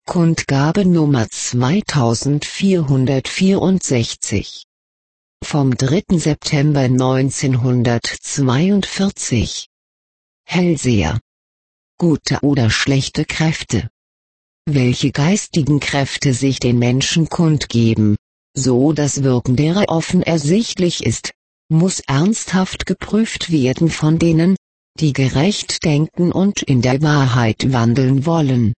Kundgabe Nummer 2464 vom 3. September 1942. Hellseher. Gute oder schlechte Kräfte. Welche geistigen Kräfte sich den Menschen kundgeben, so das Wirken derer offen ersichtlich ist, muss ernsthaft geprüft werden von denen, die gerecht denken und in der Wahrheit wandeln wollen.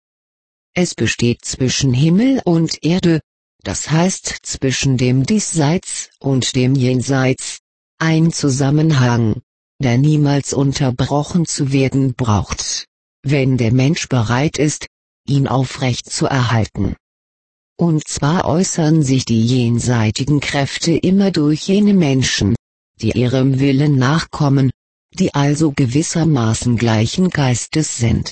Es besteht zwischen Himmel und Erde, das heißt zwischen dem Diesseits und dem Jenseits, ein Zusammenhang, der niemals unterbrochen zu werden braucht, wenn der Mensch bereit ist, ihn aufrecht zu erhalten. Und zwar äußern sich die jenseitigen Kräfte immer durch jene Menschen, die ihrem Willen nachkommen, die also gewissermaßen gleichen Geistes sind.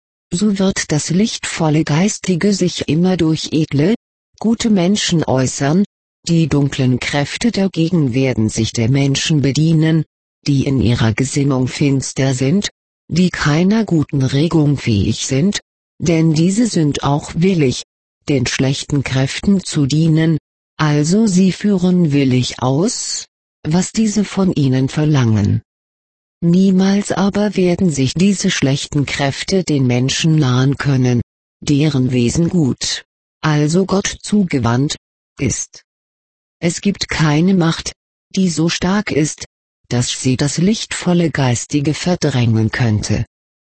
So wird das lichtvolle Geistige sich immer durch edle, gute Menschen äußern, die dunklen Kräfte dagegen werden sich der Menschen bedienen, die in ihrer Gesinnung finster sind, die keiner guten Regung fähig sind, denn diese sind auch willig, den schlechten Kräften zu dienen, also sie führen willig aus, was diese von ihnen verlangen. Niemals aber werden sich diese schlechten Kräfte den Menschen nahen können, deren Wesen gut, also Gott zugewandt, ist. Es gibt keine Macht, die so stark ist, dass sie das lichtvolle Geistige verdrängen könnte.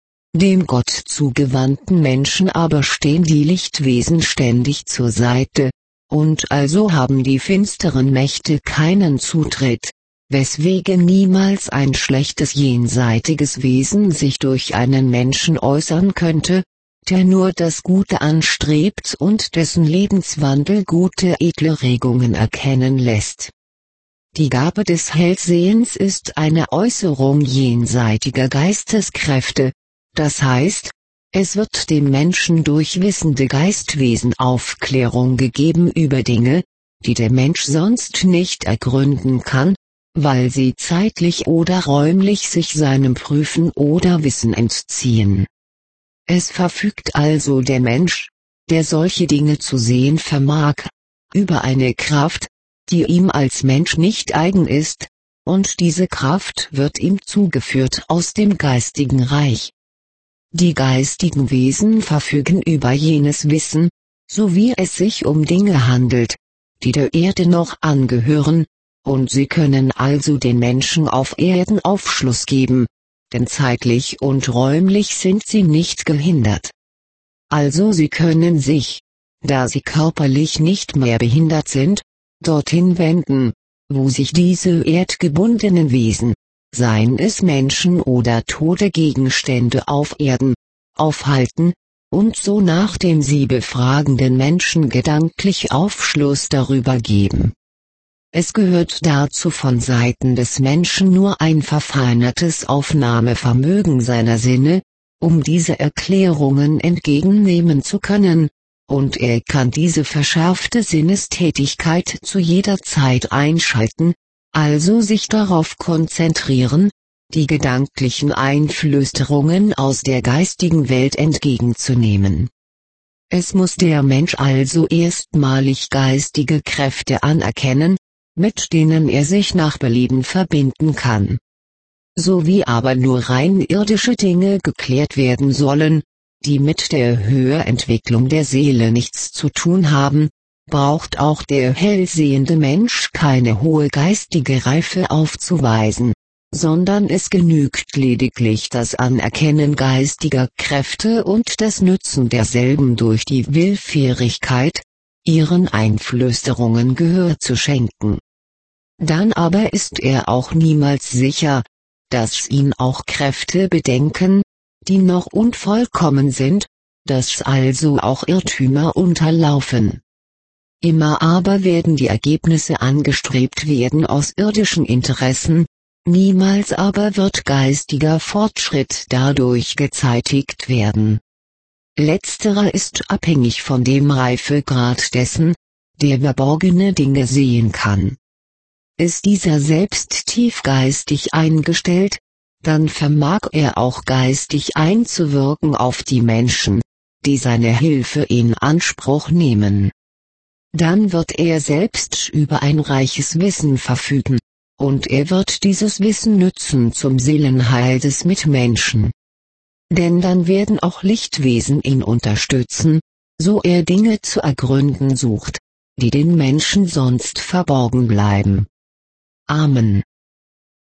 Dem Gott zugewandten Menschen aber stehen die Lichtwesen ständig zur Seite, und also haben die finsteren Mächte keinen Zutritt, weswegen niemals ein schlechtes jenseitiges Wesen sich durch einen Menschen äußern könnte, der nur das Gute anstrebt und dessen Lebenswandel gute edle Regungen erkennen lässt. Die Gabe des Hellsehens ist eine Äußerung jenseitiger Geisteskräfte, das heißt, es wird dem Menschen durch wissende Geistwesen Aufklärung gegeben über Dinge, die der Mensch sonst nicht ergründen kann, weil sie zeitlich oder räumlich sich seinem Prüfen oder Wissen entziehen. Es verfügt also der Mensch, der solche Dinge zu sehen vermag, über eine Kraft, die ihm als Mensch nicht eigen ist, und diese Kraft wird ihm zugeführt aus dem geistigen Reich. Die geistigen Wesen verfügen über jenes Wissen, so wie es sich um Dinge handelt, die der Erde noch angehören, und sie können also den Menschen auf Erden Aufschluss geben, denn zeitlich und räumlich sind sie nicht gehindert. Also sie können sich, da sie körperlich nicht mehr behindert sind, dorthin wenden, wo sich diese erdgebundenen Wesen, seien es Menschen oder tote Gegenstände auf Erden, aufhalten, und so nach dem sie befragenden Menschen gedanklich Aufschluss darüber geben. Es gehört dazu von Seiten des Menschen nur ein verfeinertes Aufnahmevermögen seiner Sinne, um diese Erklärungen entgegennehmen zu können, und er kann diese verschärfte Sinnestätigkeit zu jeder Zeit einschalten, also sich darauf konzentrieren, die gedanklichen Einflüsterungen aus der geistigen Welt entgegenzunehmen. Es muss der Mensch also erstmalig geistige Kräfte anerkennen, mit denen er sich nach Belieben verbinden kann. So wie aber nur rein irdische Dinge geklärt werden sollen, die mit der Höherentwicklung der Seele nichts zu tun haben, braucht auch der hellsehende Mensch keine hohe geistige Reife aufzuweisen, sondern es genügt lediglich das Anerkennen geistiger Kräfte und das Nützen derselben durch die Willfährigkeit, ihren Einflüsterungen Gehör zu schenken. Dann aber ist er auch niemals sicher, dass ihn auch Kräfte bedenken, die noch unvollkommen sind, dass also auch Irrtümer unterlaufen. Immer aber werden die Ergebnisse angestrebt werden aus irdischen Interessen, niemals aber wird geistiger Fortschritt dadurch gezeitigt werden. Letzterer ist abhängig von dem Reifegrad dessen, der verborgene Dinge sehen kann. Ist dieser selbst tiefgeistig eingestellt, dann vermag er auch geistig einzuwirken auf die Menschen, die seine Hilfe in Anspruch nehmen. Dann wird er selbst über ein reiches Wissen verfügen, und er wird dieses Wissen nützen zum Seelenheil des Mitmenschen. Denn dann werden auch Lichtwesen ihn unterstützen, so er Dinge zu ergründen sucht, die den Menschen sonst verborgen bleiben. Amen.